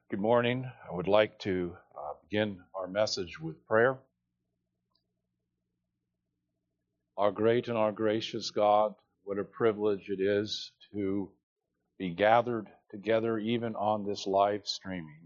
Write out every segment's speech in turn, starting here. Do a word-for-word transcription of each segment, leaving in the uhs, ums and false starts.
Good morning. I would like to uh, begin our message with prayer. Our great and our gracious God, what a privilege it is to be gathered together even on this live streaming.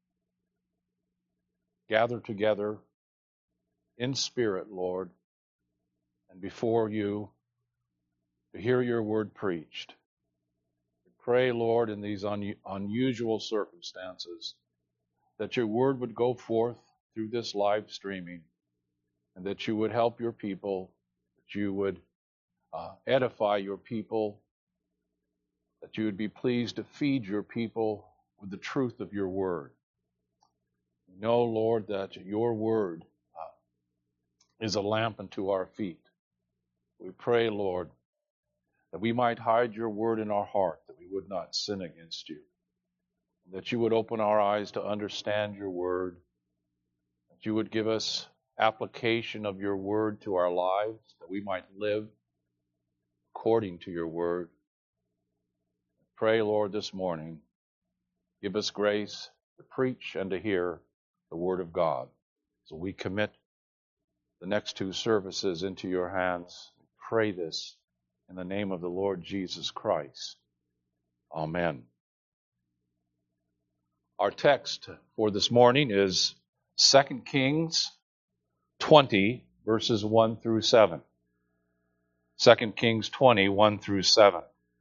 Gathered together in spirit, Lord, and before you to hear your word preached. Pray, Lord, in these un- unusual circumstances, that your word would go forth through this live streaming, and that you would help your people, that you would uh, edify your people, that you would be pleased to feed your people with the truth of your word. We know, Lord, that your word uh, is a lamp unto our feet. We pray, Lord, that we might hide your word in our heart, that we would not sin against you, that you would open our eyes to understand your word, that you would give us application of your word to our lives, that we might live according to your word. Pray, Lord, this morning, give us grace to preach and to hear the word of God. So we commit the next two services into your hands. We pray this in the name of the Lord Jesus Christ. Amen. Our text for this morning is Second Kings twenty, verses one through seven. Second Kings twenty, one through seven.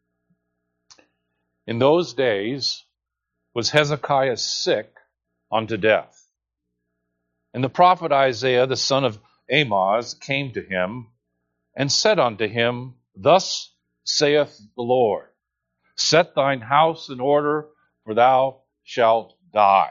In those days was Hezekiah sick unto death. And the prophet Isaiah, the son of Amoz, came to him and said unto him, Thus saith the Lord, Set thine house in order, for thou shalt die,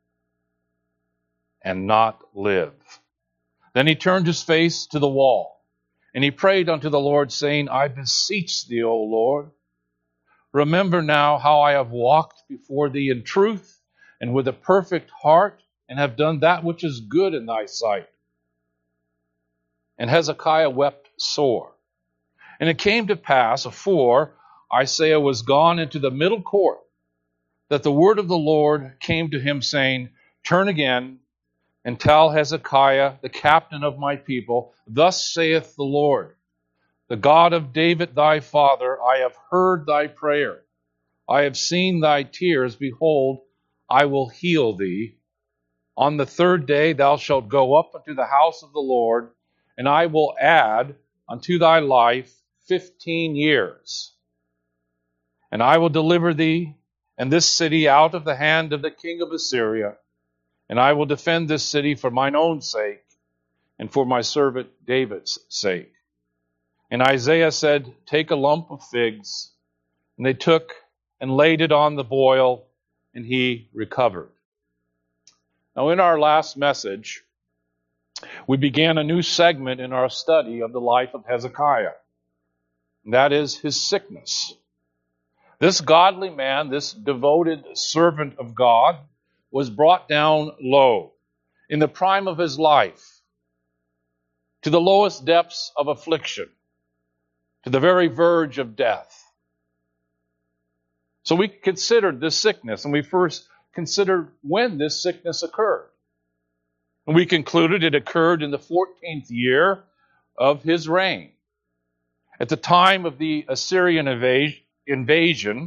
and not live. Then he turned his face to the wall, and he prayed unto the Lord, saying, I beseech thee, O Lord, remember now how I have walked before thee in truth and with a perfect heart, and have done that which is good in thy sight. And Hezekiah wept sore. And it came to pass, afore Isaiah was gone into the middle court, that the word of the Lord came to him, saying, Turn again, and tell Hezekiah, the captain of my people, Thus saith the Lord, the God of David thy father, I have heard thy prayer. I have seen thy tears. Behold, I will heal thee. On the third day thou shalt go up unto the house of the Lord, and I will add unto thy life fifteen years. And I will deliver thee and this city out of the hand of the king of Assyria, and I will defend this city for mine own sake, and for my servant David's sake. And Isaiah said, Take a lump of figs. And they took and laid it on the boil, and he recovered. Now, in our last message, we began a new segment in our study of the life of Hezekiah. And that is his sickness. This godly man, this devoted servant of God, was brought down low in the prime of his life to the lowest depths of affliction, to the very verge of death. So we considered this sickness, and we first considered when this sickness occurred. And we concluded it occurred in the fourteenth year of his reign. At the time of the Assyrian invasion,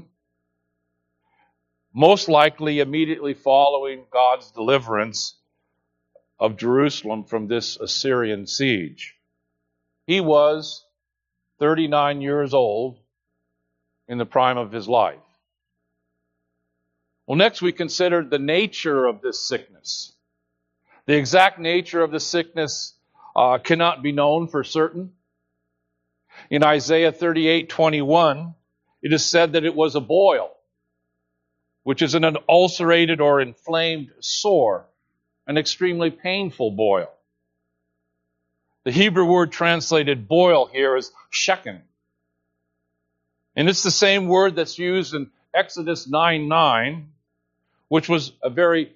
most likely immediately following God's deliverance of Jerusalem from this Assyrian siege. He was thirty-nine years old in the prime of his life. Well, next we considered the nature of this sickness. The exact nature of the sickness uh, cannot be known for certain. In Isaiah thirty-eight twenty-one, it is said that it was a boil, which is an ulcerated or inflamed sore, an extremely painful boil. The Hebrew word translated boil here is shechem. And it's the same word that's used in Exodus nine nine, which was a very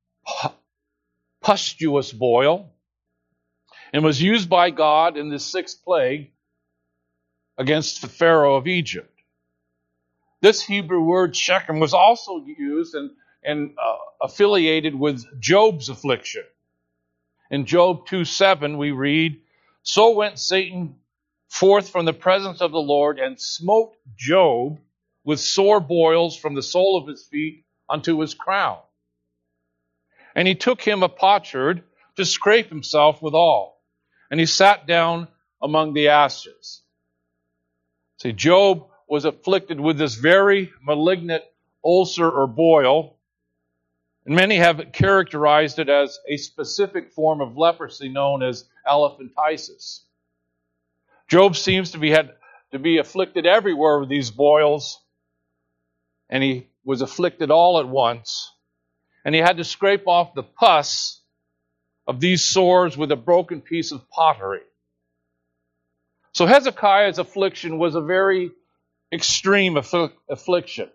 pustulous boil, and was used by God in the sixth plague against the Pharaoh of Egypt. This Hebrew word Shechem was also used in and uh, affiliated with Job's affliction. In Job two seven we read, "So went Satan forth from the presence of the Lord and smote Job with sore boils from the sole of his feet unto his crown. And he took him a potsherd to scrape himself withal, and he sat down among the ashes." See, Job was afflicted with this very malignant ulcer or boil, and many have characterized it as a specific form of leprosy known as elephantiasis. Job seems to be had to be afflicted everywhere with these boils, and he was afflicted all at once, and he had to scrape off the pus of these sores with a broken piece of pottery. So Hezekiah's affliction was a very extreme affl- affliction.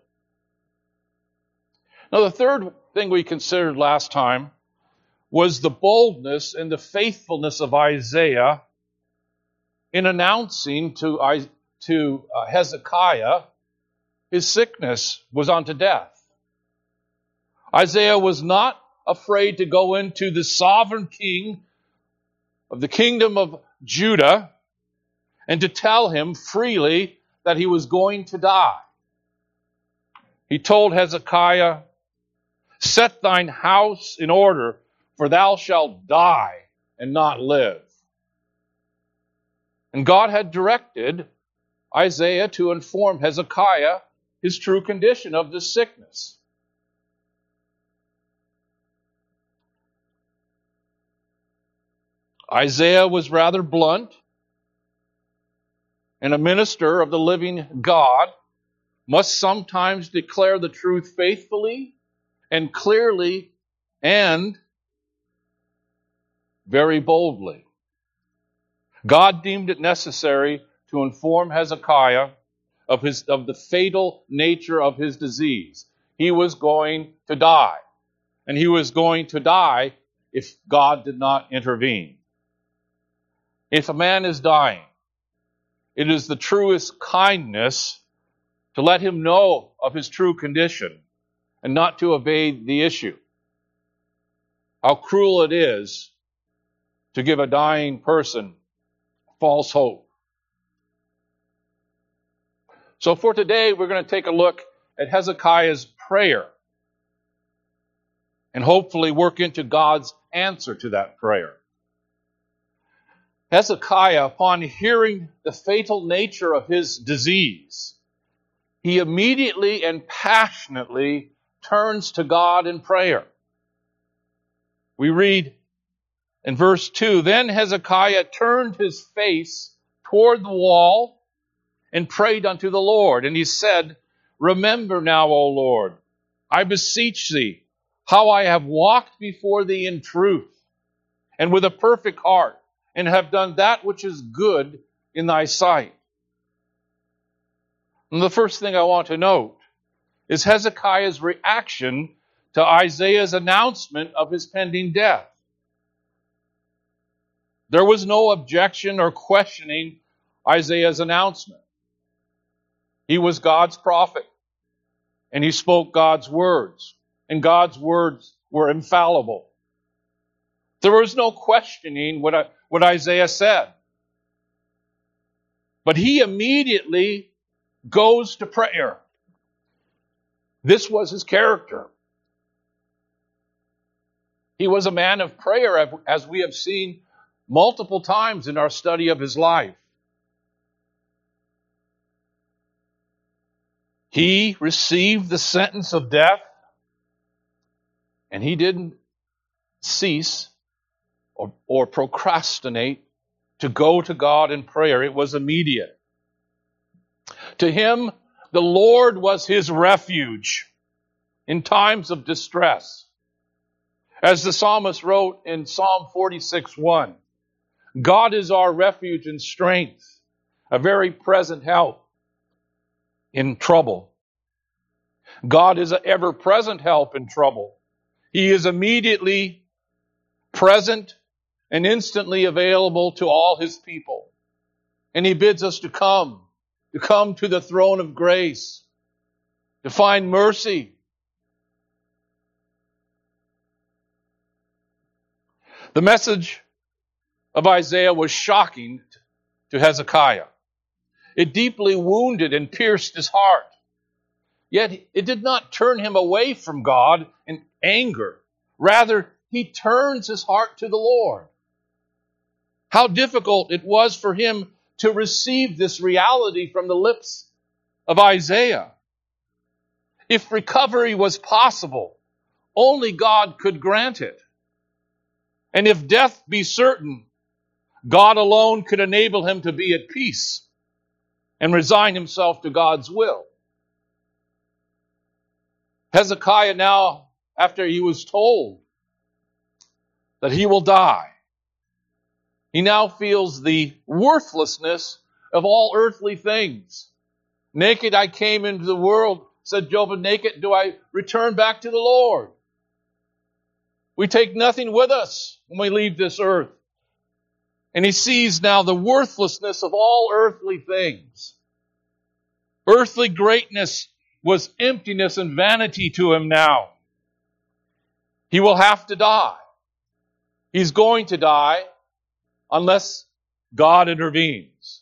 Now, the third thing we considered last time was the boldness and the faithfulness of Isaiah in announcing to, to uh, Hezekiah his sickness was unto death. Isaiah was not afraid to go into the sovereign king of the kingdom of Judah and to tell him freely that he was going to die. He told Hezekiah, "Set thine house in order, for thou shalt die and not live." And God had directed Isaiah to inform Hezekiah his true condition of this sickness. Isaiah was rather blunt, and a minister of the living God must sometimes declare the truth faithfully and clearly and very boldly. God deemed it necessary to inform Hezekiah of his of the fatal nature of his disease. He was going to die, and he was going to die if God did not intervene. If a man is dying, it is the truest kindness to let him know of his true condition and not to evade the issue. How cruel it is to give a dying person false hope. So for today, we're going to take a look at Hezekiah's prayer and hopefully work into God's answer to that prayer. Hezekiah, upon hearing the fatal nature of his disease, he immediately and passionately turns to God in prayer. We read in verse two, "Then Hezekiah turned his face toward the wall and prayed unto the Lord. And he said, Remember now, O Lord, I beseech thee, how I have walked before thee in truth and with a perfect heart, and have done that which is good in thy sight." And the first thing I want to note is Hezekiah's reaction to Isaiah's announcement of his pending death. There was no objection or questioning Isaiah's announcement. He was God's prophet, and he spoke God's words, and God's words were infallible. There was no questioning what, what Isaiah said. But he immediately goes to prayer. This was his character. He was a man of prayer, as we have seen multiple times in our study of his life. He received the sentence of death, and he didn't cease or, or procrastinate to go to God in prayer. It was immediate. To him, the Lord was his refuge in times of distress. As the psalmist wrote in Psalm forty-six one, God is our refuge and strength, a very present help in trouble. God is an ever-present help in trouble. He is immediately present and instantly available to all his people. And he bids us to come, to come to the throne of grace, to find mercy, The message of Isaiah was shocking to Hezekiah. It deeply wounded and pierced his heart. Yet it did not turn him away from God in anger. Rather, he turns his heart to the Lord. How difficult it was for him to receive this reality from the lips of Isaiah. If recovery was possible, only God could grant it. And if death be certain, God alone could enable him to be at peace and resign himself to God's will. Hezekiah now, after he was told that he will die, he now feels the worthlessness of all earthly things. Naked I came into the world, said Job, and naked do I return back to the Lord. We take nothing with us when we leave this earth. And he sees now the worthlessness of all earthly things. Earthly greatness was emptiness and vanity to him now. He will have to die. He's going to die unless God intervenes.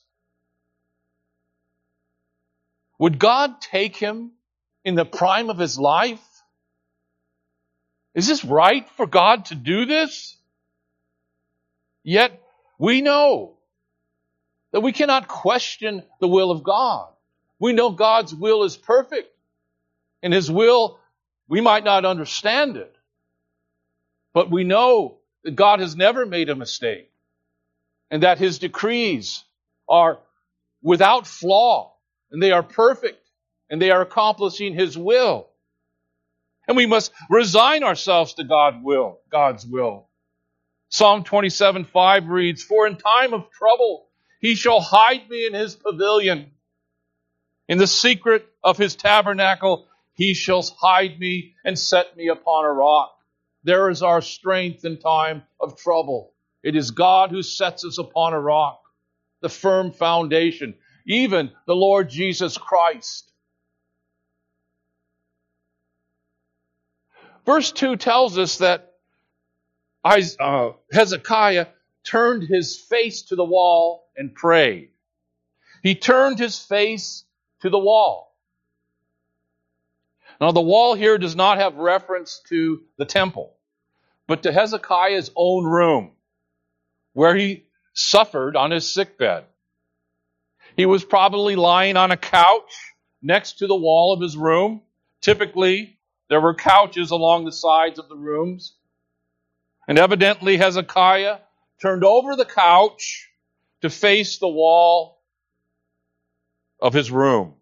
Would God take him in the prime of his life? Is this right for God to do this? Yet we know that we cannot question the will of God. We know God's will is perfect. And His will, we might not understand it. But we know that God has never made a mistake. And that His decrees are without flaw. And they are perfect. And they are accomplishing His will. And we must resign ourselves to God's will. God's will. Psalm twenty-seven five reads, "For in time of trouble He shall hide me in His pavilion. In the secret of His tabernacle He shall hide me and set me upon a rock." There is our strength in time of trouble. It is God who sets us upon a rock, the firm foundation, even the Lord Jesus Christ. Verse two tells us that Hezekiah turned his face to the wall and prayed. He turned his face to the wall. Now, the wall here does not have reference to the temple, but to Hezekiah's own room, where he suffered on his sickbed. He was probably lying on a couch next to the wall of his room. Typically, there were couches along the sides of the rooms. And evidently, Hezekiah turned over the couch to face the wall of his room.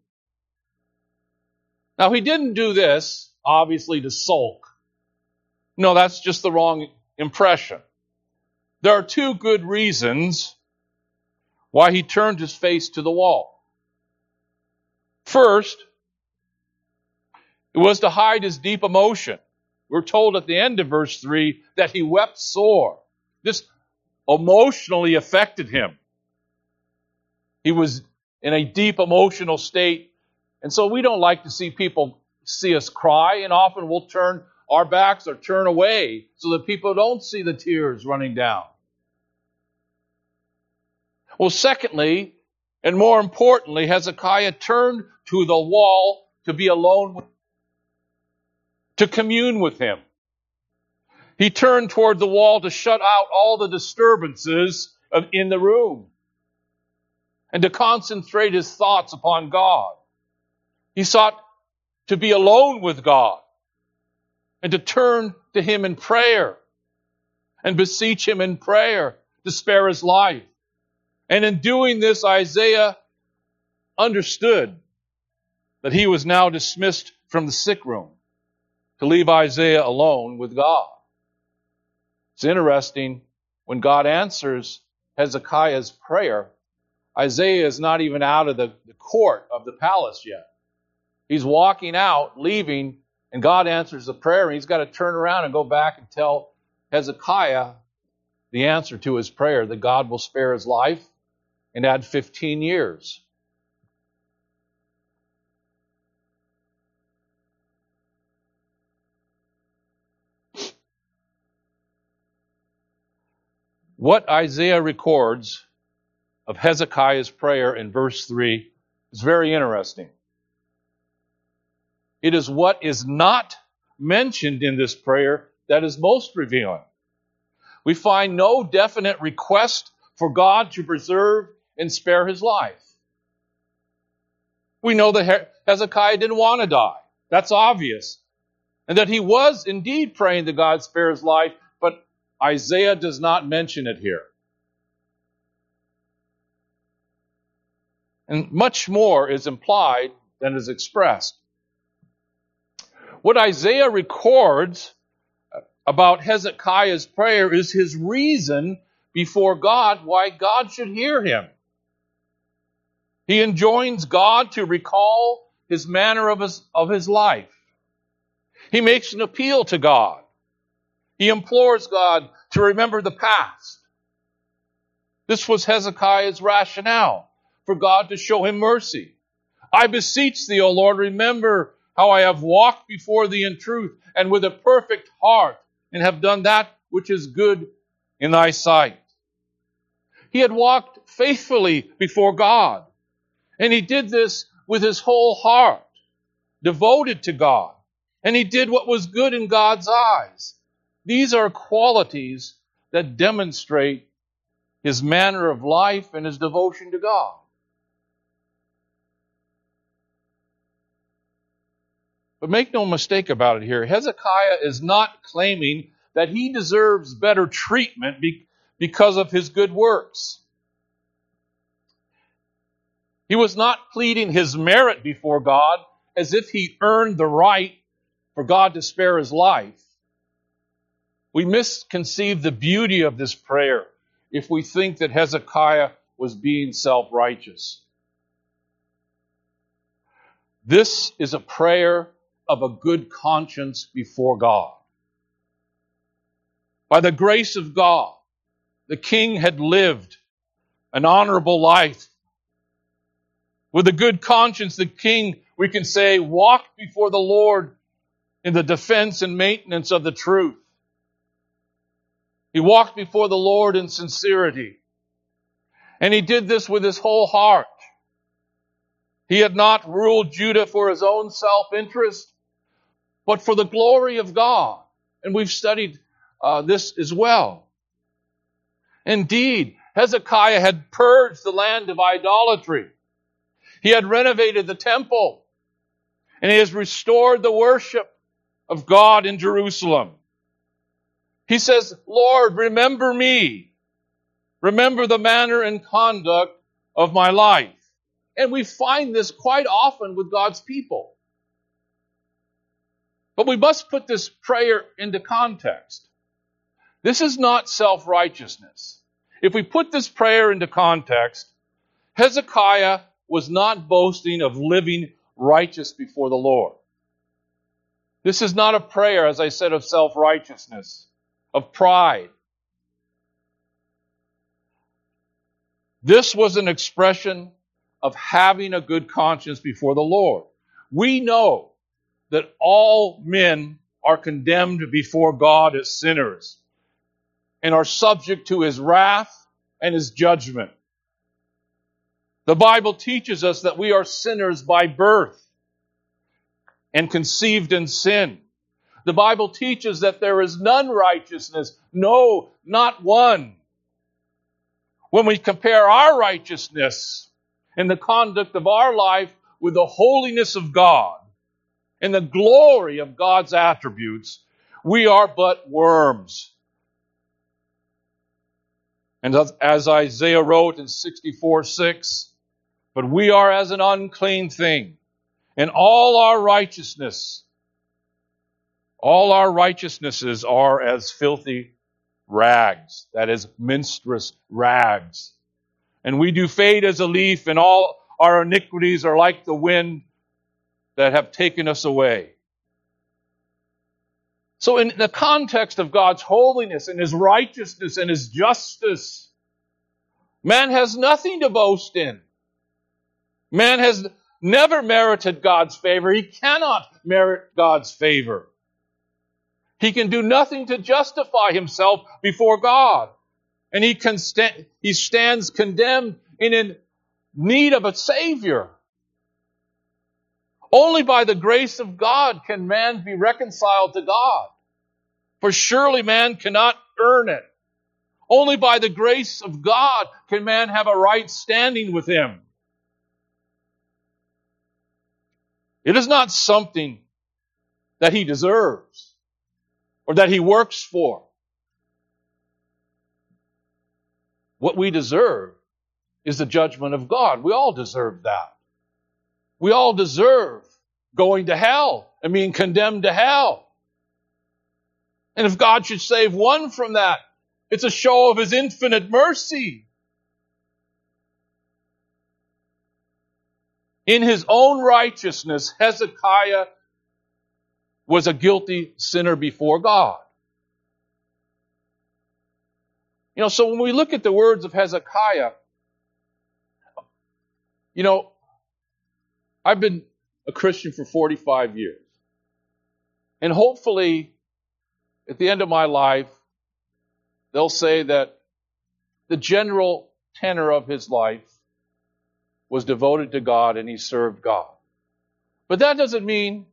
Now, he didn't do this, obviously, to sulk. No, that's just the wrong impression. There are two good reasons why he turned his face to the wall. First, it was to hide his deep emotion. We're told at the end of verse three that he wept sore. This emotionally affected him. He was in a deep emotional state. And so we don't like to see people see us cry, and often we'll turn our backs or turn away so that people don't see the tears running down. Well, secondly, and more importantly, Hezekiah turned to the wall to be alone with, to commune with him. He turned toward the wall to shut out all the disturbances of, in the room and to concentrate his thoughts upon God. He sought to be alone with God and to turn to Him in prayer and beseech Him in prayer to spare his life. And in doing this, Isaiah understood that he was now dismissed from the sick room to leave Isaiah alone with God. It's interesting, when God answers Hezekiah's prayer, Isaiah is not even out of the, the court of the palace yet. He's walking out, leaving, and God answers the prayer, and he's got to turn around and go back and tell Hezekiah the answer to his prayer, that God will spare his life and add fifteen years. What Isaiah records of Hezekiah's prayer in verse three is very interesting. It is what is not mentioned in this prayer that is most revealing. We find no definite request for God to preserve and spare his life. We know that Hezekiah didn't want to die. That's obvious. And that he was indeed praying that God spare his life, but Isaiah does not mention it here. And much more is implied than is expressed. What Isaiah records about Hezekiah's prayer is his reason before God why God should hear him. He enjoins God to recall his manner of his, of his life. He makes an appeal to God. He implores God to remember the past. This was Hezekiah's rationale for God to show him mercy. I beseech thee, O Lord, remember how I have walked before thee in truth and with a perfect heart, and have done that which is good in thy sight. He had walked faithfully before God, and he did this with his whole heart, devoted to God, and he did what was good in God's eyes. These are qualities that demonstrate his manner of life and his devotion to God. But make no mistake about it here, Hezekiah is not claiming that he deserves better treatment because of his good works. He was not pleading his merit before God as if he earned the right for God to spare his life. We misconceive the beauty of this prayer if we think that Hezekiah was being self-righteous. This is a prayer of a good conscience before God. By the grace of God, the king had lived an honorable life. With a good conscience, the king, we can say, walked before the Lord in the defense and maintenance of the truth. He walked before the Lord in sincerity. And he did this with his whole heart. He had not ruled Judah for his own self-interest, but for the glory of God. And we've studied uh, this as well. Indeed, Hezekiah had purged the land of idolatry. He had renovated the temple. And he has restored the worship of God in Jerusalem. He says, Lord, remember me. Remember the manner and conduct of my life. And we find this quite often with God's people. But we must put this prayer into context. This is not self-righteousness. If we put this prayer into context, Hezekiah was not boasting of living righteous before the Lord. This is not a prayer, as I said, of self-righteousness, of pride. This was an expression of having a good conscience before the Lord. We know that all men are condemned before God as sinners and are subject to his wrath and his judgment. The Bible teaches us that we are sinners by birth and conceived in sin. The Bible teaches that there is none righteousness, no, not one. When we compare our righteousness and the conduct of our life with the holiness of God and the glory of God's attributes, we are but worms. And as Isaiah wrote in sixty-four six, but we are as an unclean thing, and all our righteousness, all our righteousnesses are as filthy rags, that is, minstrous rags. And we do fade as a leaf, and all our iniquities are like the wind that have taken us away. So in the context of God's holiness and his righteousness and his justice, man has nothing to boast in. Man has never merited God's favor. He cannot merit God's favor. He can do nothing to justify himself before God. And he, can sta- he stands condemned and in need of a Savior. Only by the grace of God can man be reconciled to God. For surely man cannot earn it. Only by the grace of God can man have a right standing with Him. It is not something that he deserves or that he works for. What we deserve is the judgment of God. We all deserve that. We all deserve going to hell and being condemned to hell. And if God should save one from that, it's a show of His infinite mercy. In his own righteousness, Hezekiah was a guilty sinner before God. You know, so when we look at the words of Hezekiah, you know, I've been a Christian for forty-five years. And hopefully, at the end of my life, they'll say that the general tenor of his life was devoted to God and he served God. But that doesn't mean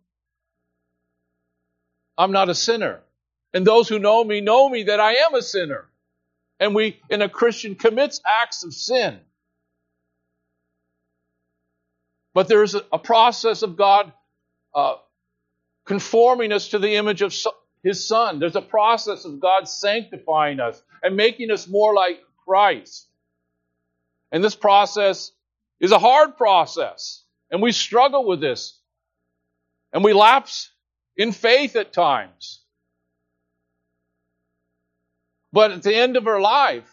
I'm not a sinner. And those who know me know me that I am a sinner. And we, and a Christian commits acts of sin. But there's a, a process of God uh, conforming us to the image of so, His Son. There's a process of God sanctifying us and making us more like Christ. And this process is a hard process. And we struggle with this. And we lapse in faith at times. But at the end of our life,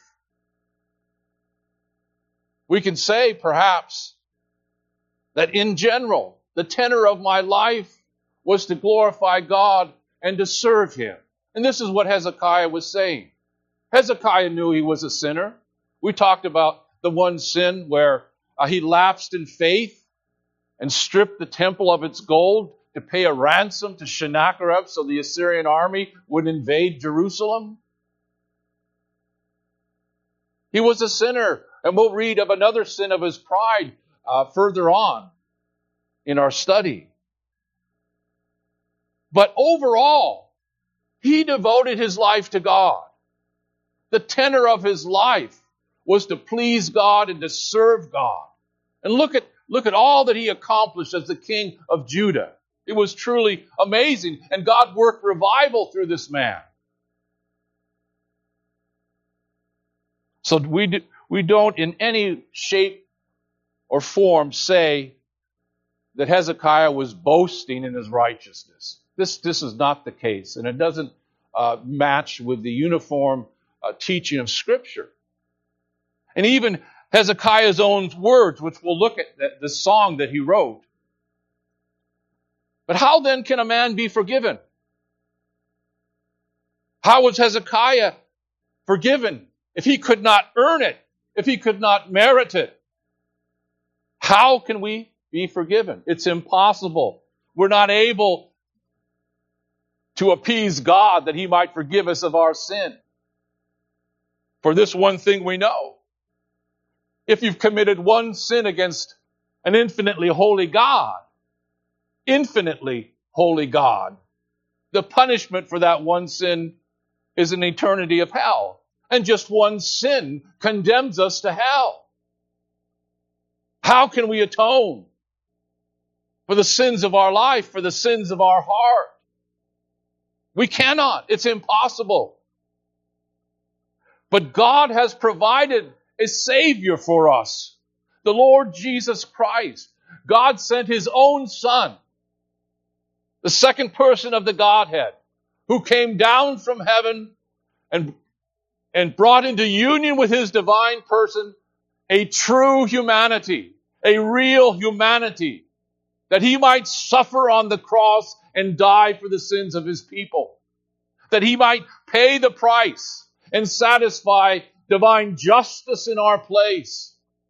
we can say perhaps that in general, the tenor of my life was to glorify God and to serve Him. And this is what Hezekiah was saying. Hezekiah knew he was a sinner. We talked about the one sin where uh, he lapsed in faith and stripped the temple of its gold to pay a ransom to Sennacherib so the Assyrian army would invade Jerusalem. He was a sinner. And we'll read of another sin of his pride uh, further on in our study. But overall, he devoted his life to God. The tenor of his life was to please God and to serve God. And look at, look at all that he accomplished as the king of Judah. It was truly amazing. And God worked revival through this man. So we, do, we don't in any shape or form say that Hezekiah was boasting in his righteousness. This, this is not the case. And it doesn't uh, match with the uniform uh, teaching of Scripture. And even Hezekiah's own words, which we'll look at the, the song that he wrote. But how then can a man be forgiven? How was Hezekiah forgiven if he could not earn it, if he could not merit it? How can we be forgiven? It's impossible. We're not able to appease God that He might forgive us of our sin. For this one thing we know. If you've committed one sin against an infinitely holy God, infinitely holy God, the punishment for that one sin is an eternity of hell. And just one sin condemns us to hell. How can we atone for the sins of our life, for the sins of our heart? We cannot. It's impossible. But God has provided a Savior for us, the Lord Jesus Christ. God sent His own Son, the second person of the Godhead, who came down from heaven and, and brought into union with His divine person a true humanity, a real humanity, that He might suffer on the cross and die for the sins of His people, that He might pay the price and satisfy divine justice in our place,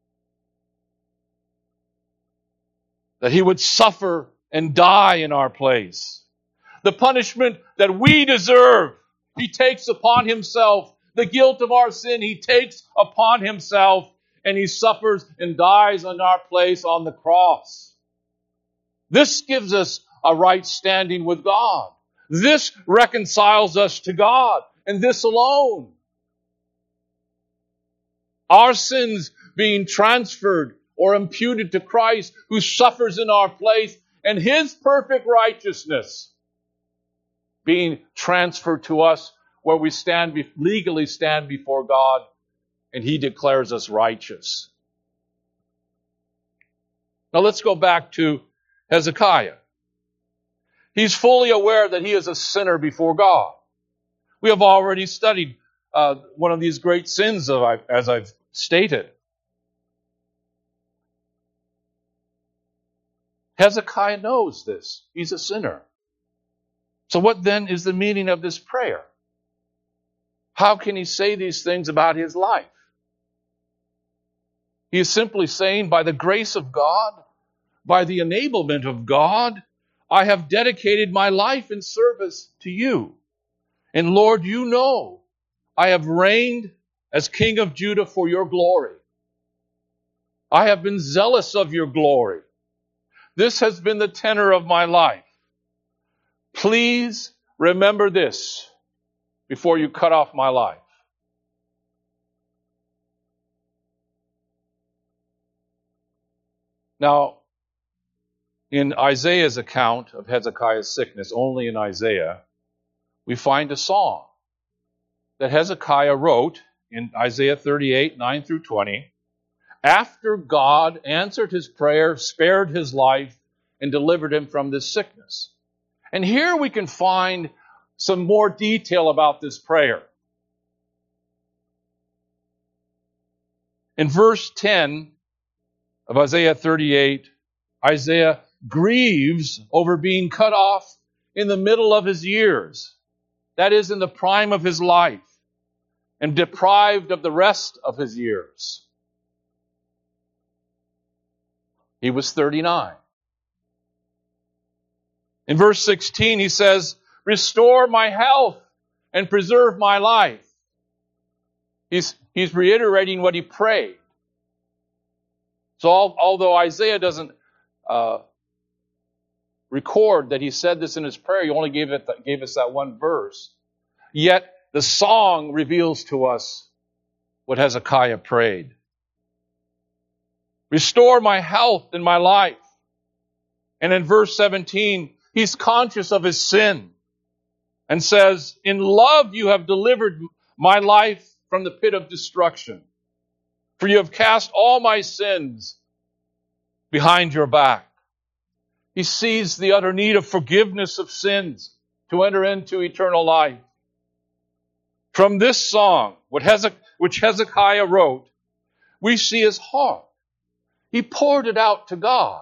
that He would suffer and die in our place. The punishment that we deserve, He takes upon Himself The guilt of our sin he takes upon himself, and he suffers and dies in our place on the cross. This gives us a right standing with God. This reconciles us to God, and this alone. Our sins being transferred or imputed to Christ, who suffers in our place, and his perfect righteousness being transferred to us, where we stand legally stand before God, and he declares us righteous. Now let's go back to Hezekiah. He's fully aware that he is a sinner before God. We have already studied uh, one of these great sins, of, as I've stated. Hezekiah knows this. He's a sinner. So what then is the meaning of this prayer? How can he say these things about his life? He is simply saying, by the grace of God, by the enablement of God, I have dedicated my life in service to you. And Lord, you know, I have reigned as King of Judah for your glory. I have been zealous of your glory. This has been the tenor of my life. Please remember this before you cut off my life. Now, in Isaiah's account of Hezekiah's sickness, only in Isaiah, we find a song that Hezekiah wrote in Isaiah thirty-eight, nine through twenty, after God answered his prayer, spared his life, and delivered him from this sickness. And here we can find some more detail about this prayer. In verse ten of Isaiah thirty-eight, Isaiah grieves over being cut off in the middle of his years. That is, in the prime of his life, and deprived of the rest of his years. He was thirty-nine. In verse sixteen, he says, restore my health and preserve my life. He's, he's reiterating what he prayed. So all, although Isaiah doesn't uh, record that he said this in his prayer, he only gave, it, gave us that one verse. Yet the song reveals to us what Hezekiah prayed. Restore my health and my life. And in verse seventeen, he's conscious of his sin and says, in love you have delivered my life from the pit of destruction. For you have cast all my sins behind your back. He sees the utter need of forgiveness of sins to enter into eternal life. From this song, which Hezekiah wrote, we see his heart. He poured it out to God.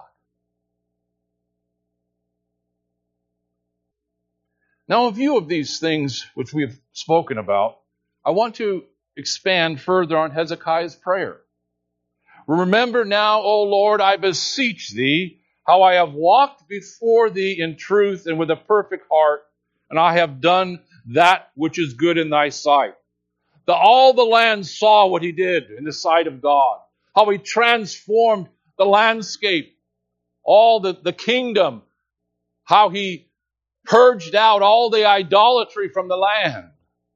Now, in view of these things which we have spoken about, I want to expand further on Hezekiah's prayer. Remember now, O Lord, I beseech thee, how I have walked before thee in truth and with a perfect heart, and I have done that which is good in thy sight. The, all the land saw what he did in the sight of God, how he transformed the landscape, all the, the kingdom, how he purged out all the idolatry from the land.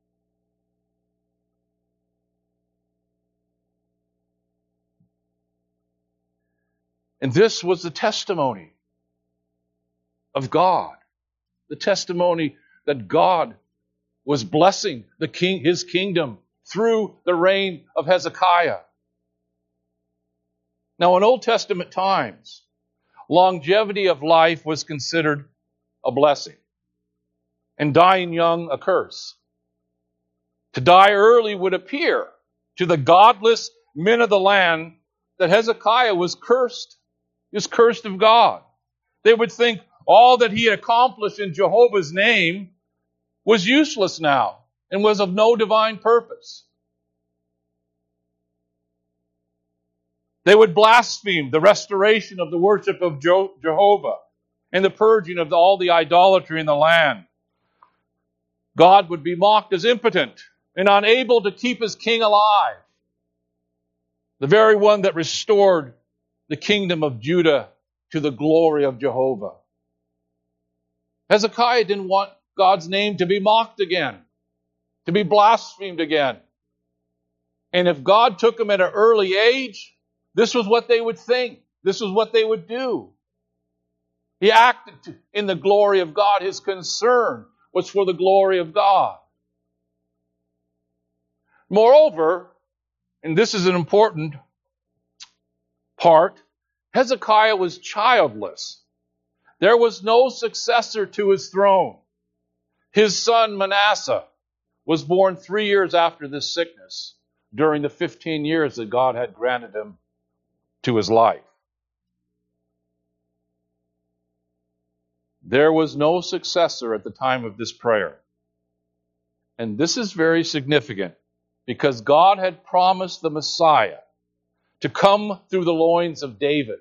And this was the testimony of God. The testimony that God was blessing the king, his kingdom through the reign of Hezekiah. Now, in Old Testament times, longevity of life was considered a blessing, and dying young a curse. To die early would appear to the godless men of the land that Hezekiah was cursed, is cursed of God. They would think all that he had accomplished in Jehovah's name was useless now and was of no divine purpose. They would blaspheme the restoration of the worship of Jehovah and the purging of all the idolatry in the land. God would be mocked as impotent and unable to keep his king alive. The very one that restored the kingdom of Judah to the glory of Jehovah. Hezekiah didn't want God's name to be mocked again, to be blasphemed again. And if God took him at an early age, this was what they would think. This was what they would do. He acted in the glory of God. His concern was for the glory of God. Moreover, and this is an important part, Hezekiah was childless. There was no successor to his throne. His son Manasseh was born three years after this sickness, during the fifteen years that God had granted him to his life. There was no successor at the time of this prayer. And this is very significant because God had promised the Messiah to come through the loins of David.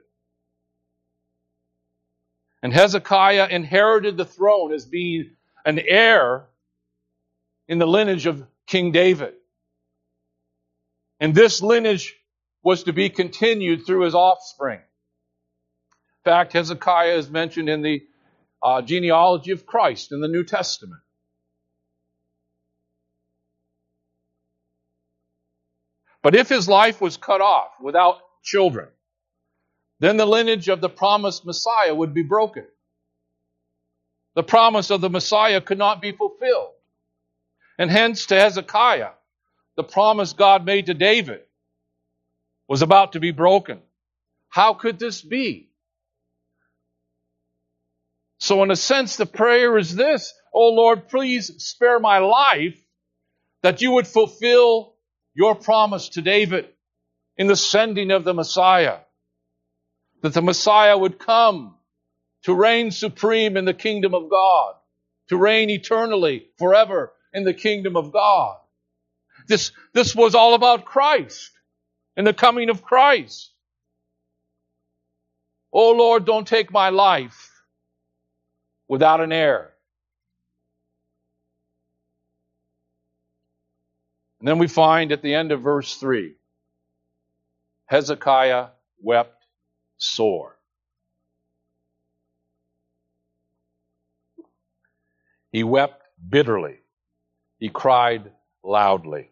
And Hezekiah inherited the throne as being an heir in the lineage of King David. And this lineage was to be continued through his offspring. In fact, Hezekiah is mentioned in the uh, genealogy of Christ in the New Testament. But if his life was cut off without children, then the lineage of the promised Messiah would be broken. The promise of the Messiah could not be fulfilled. And hence to Hezekiah, the promise God made to David was about to be broken. How could this be? So in a sense, the prayer is this: "Oh Lord, please spare my life, that you would fulfill your promise to David in the sending of the Messiah. That the Messiah would come to reign supreme in the kingdom of God, to reign eternally, forever in the kingdom of God." This, this was all about Christ and the coming of Christ. "Oh Lord, don't take my life without an heir." And then we find at the end of verse three, Hezekiah wept sore. He wept bitterly. He cried loudly.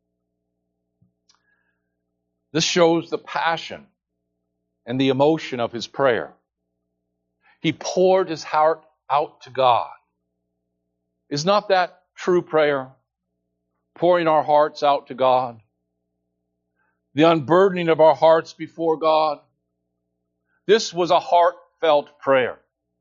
This shows the passion and the emotion of his prayer. He poured his heart out to God. Is not that true prayer? Pouring our hearts out to God. The unburdening of our hearts before God. This was a heartfelt prayer.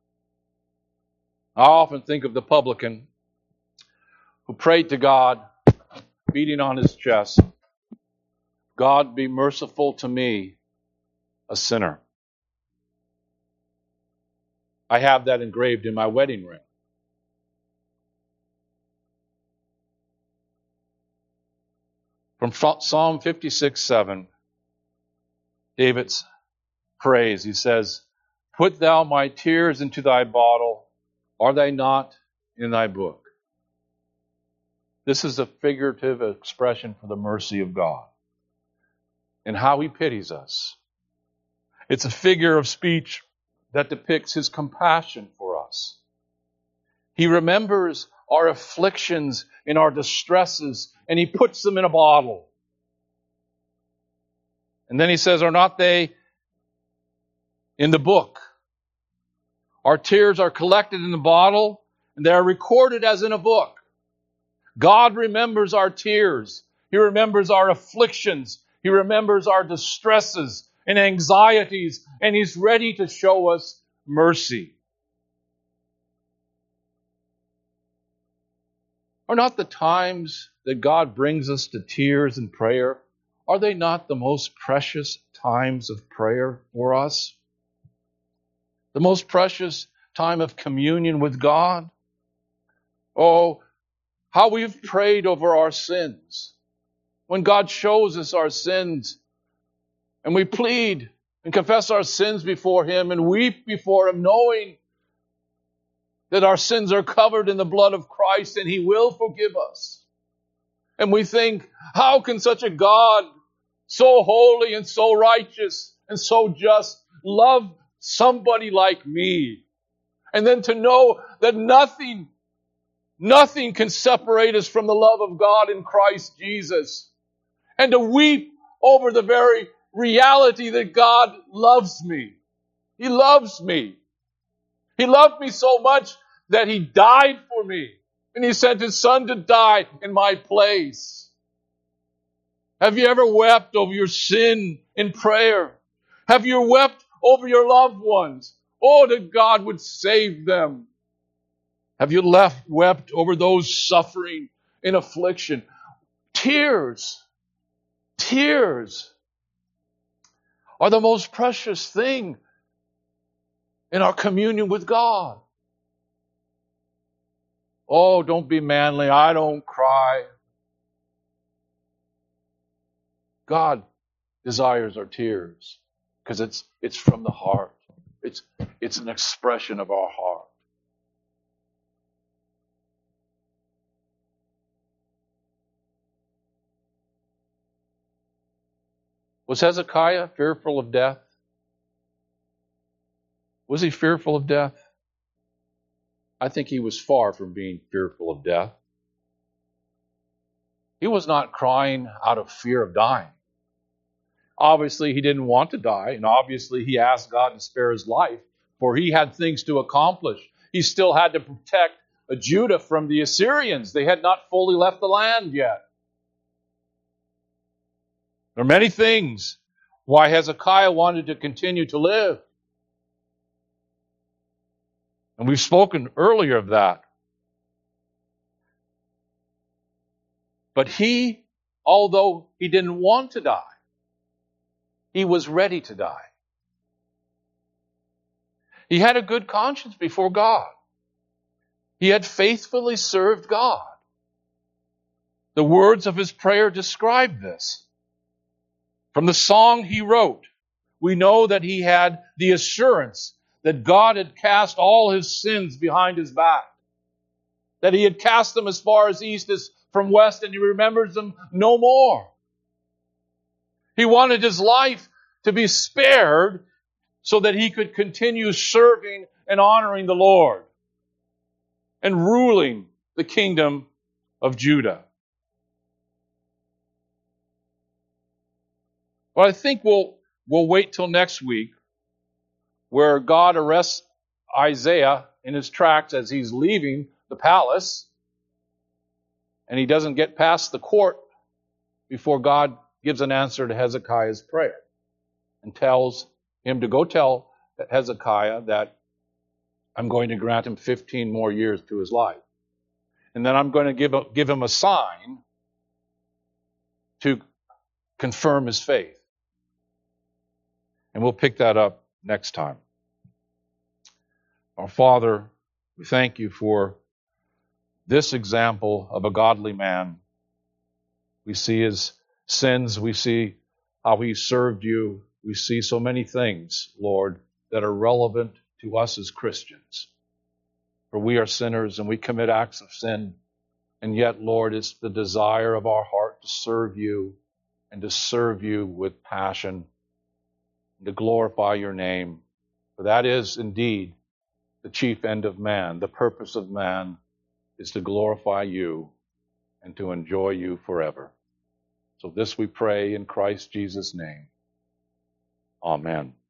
I often think of the publican who prayed to God, beating on his chest, "God, be merciful to me, a sinner." I have that engraved in my wedding ring. From Psalm fifty-six seven, David's praise, he says, "Put thou my tears into thy bottle, are they not in thy book?" This is a figurative expression for the mercy of God and how he pities us. It's a figure of speech that depicts his compassion for us. He remembers our afflictions and our distresses, and he puts them in a bottle. And then he says, "Are not they in the book?" Our tears are collected in the bottle, and they are recorded as in a book. God remembers our tears. He remembers our afflictions. He remembers our distresses and anxieties, and he's ready to show us mercy. Are not the times that God brings us to tears and prayer, are they not the most precious times of prayer for us? The most precious time of communion with God? Oh, how we've prayed over our sins. When God shows us our sins, and we plead and confess our sins before him and weep before him, knowing that our sins are covered in the blood of Christ and he will forgive us. And we think, how can such a God, so holy and so righteous and so just, love somebody like me? And then to know that nothing, nothing can separate us from the love of God in Christ Jesus. And to weep over the very reality that God loves me. He loves me. He loved me so much that He died for me. And He sent His Son to die in my place. Have you ever wept over your sin in prayer? Have you wept over your loved ones? Oh, that God would save them. Have you left, wept over those suffering in affliction? Tears, tears are the most precious thing in our communion with God. Oh, don't be manly. I don't cry. God desires our tears because it's it's from the heart. It's it's an expression of our heart. Was Hezekiah fearful of death? Was he fearful of death? I think he was far from being fearful of death. He was not crying out of fear of dying. Obviously, he didn't want to die, and obviously he asked God to spare his life, for he had things to accomplish. He still had to protect Judah from the Assyrians. They had not fully left the land yet. There are many things why Hezekiah wanted to continue to live. And we've spoken earlier of that. But he, although he didn't want to die, he was ready to die. He had a good conscience before God. He had faithfully served God. The words of his prayer describe this. From the song he wrote, we know that he had the assurance that God had cast all his sins behind his back. That he had cast them as far as east as from west, and he remembers them no more. He wanted his life to be spared so that he could continue serving and honoring the Lord and ruling the kingdom of Judah. Well, I think we'll we'll wait till next week, where God arrests Isaiah in his tracks as he's leaving the palace, and he doesn't get past the court before God gives an answer to Hezekiah's prayer and tells him to go tell Hezekiah that I'm going to grant him fifteen more years to his life. And then I'm going to give, a, give him a sign to confirm his faith. And we'll pick that up next time. Our Father, we thank you for this example of a godly man. We see his sins. We see how he served you. We see so many things, Lord, that are relevant to us as Christians. For we are sinners and we commit acts of sin. And yet, Lord, it's the desire of our heart to serve you and to serve you with passion, to glorify your name. For that is indeed the chief end of man. The purpose of man is to glorify you and to enjoy you forever. So this we pray in Christ Jesus' name. Amen.